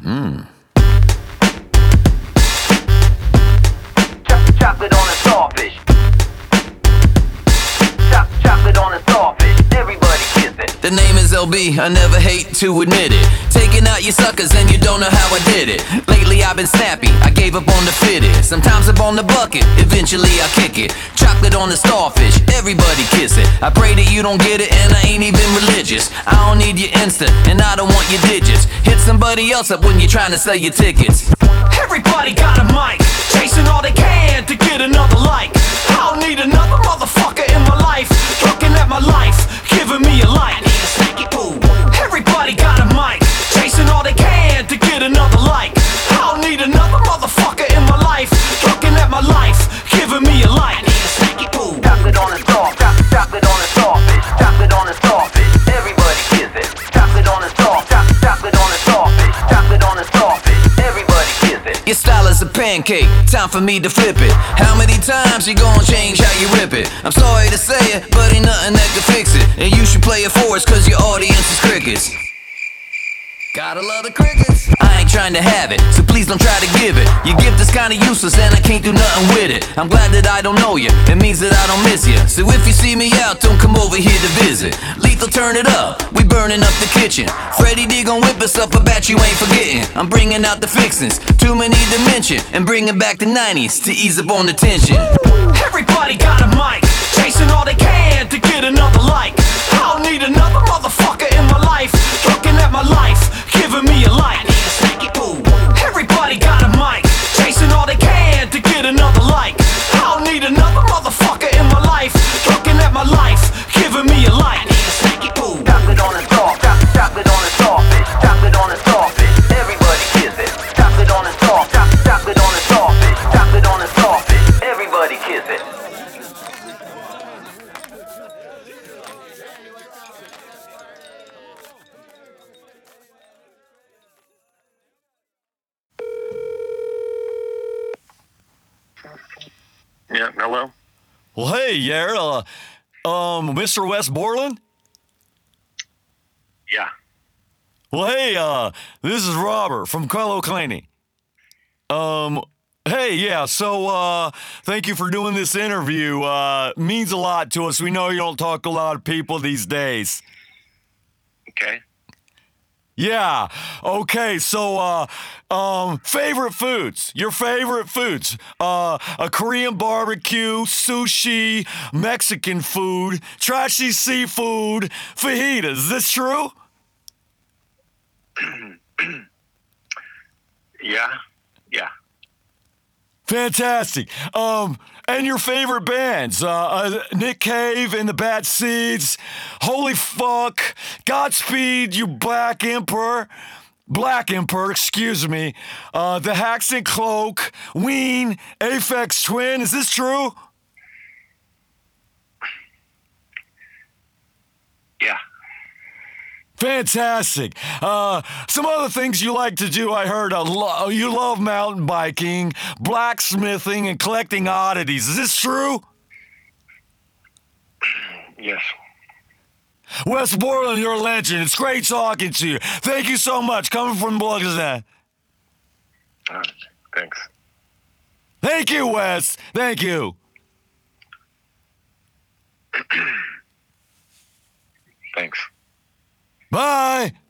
Chocolate on a starfish. Chocolate on a starfish. Everybody kiss it. The name is LB, I never hate to admit it. Taking out your suckers and you don't know how I did it. Lately I've been snappy, I gave up on the fitted. Sometimes I'm on the bucket, eventually I kick it. Chocolate on the starfish, everybody kiss it. I pray that you don't get it and I ain't even religious. I don't need your Insta and I don't want your digits. Hit somebody else up when you're trying to sell your tickets. Everybody got a mic, chasing all they can to get another like. I don't need another motherfucker in my life, looking at my life, giving me a like. I need a snacky poo. Everybody got a mic, chasing all they can to get another like. I don't need another motherfucker in my life, looking at my life, giving me a like. I need a snacky poo. Chocolate on a starfish. Chocolate on a starfish. Chocolate on a starfish. Everybody kiss it. Chocolate on a starfish. Chocolate on a starfish. Chocolate on a starfish. Everybody kiss it. Your style is a pancake, time for me to flip it. How many times you gonna change how you rip it? I'm sorry to say it, but ain't nothing that can fix it. And you should play it for us cause your audience is crickets. Gotta love the crickets. I ain't trying to have it, so please don't try to give it. Your gift is kinda useless and I can't do nothing with it. I'm glad that I don't know you, it means that I don't miss you. So if you see me out, don't come over here to visit. Lethal, turn it up, we burning up the kitchen. Freddie D gon' whip us up, I bet you ain't forgetting. I'm bringing out the fixins, too many to mention. And bringing back the 90s to ease up on the tension. Everybody got a mic, chasing all they can to get another like. I don't need another motherfucker in my life, looking at my life, giving me a like. I need a snacky poo. Everybody got a mic, chasing all they can to get another like. I don't need another motherfucker in my life, looking at my life, giving me a like. I need a snacky poo. Chocolate on a starfish. Chocolate on a starfish. Chocolate on a starfish. Everybody kiss it. Chocolate on a starfish. Chocolate on a starfish. Chocolate on a starfish. Everybody kiss it. Yeah, hello? Well, hey, yeah, Mr. Wes Borland? Yeah. Well, hey, this is Robert from Carlo Claney. Hey, yeah, so, thank you for doing this interview. Means a lot to us. We know you don't talk to a lot of people these days. Okay. Yeah, okay, so, favorite foods. Your favorite foods. A Korean barbecue, sushi, Mexican food, trashy seafood, fajitas. Is this true? Yeah. Fantastic. And your favorite bands, Nick Cave and the Bad Seeds, Holy Fuck, Godspeed, You Black Emperor, excuse me, The Hacks and Cloak, Ween, Aphex Twin. Is this true? Yeah. Fantastic. Some other things you like to do, I heard. You love mountain biking, blacksmithing, and collecting oddities. Is this true? Yes. Wes Borland, you're a legend. It's great talking to you. Thank you so much. Coming from Blugazan. All right. Thanks. Thank you, Wes. Thank you. Thanks. Bye.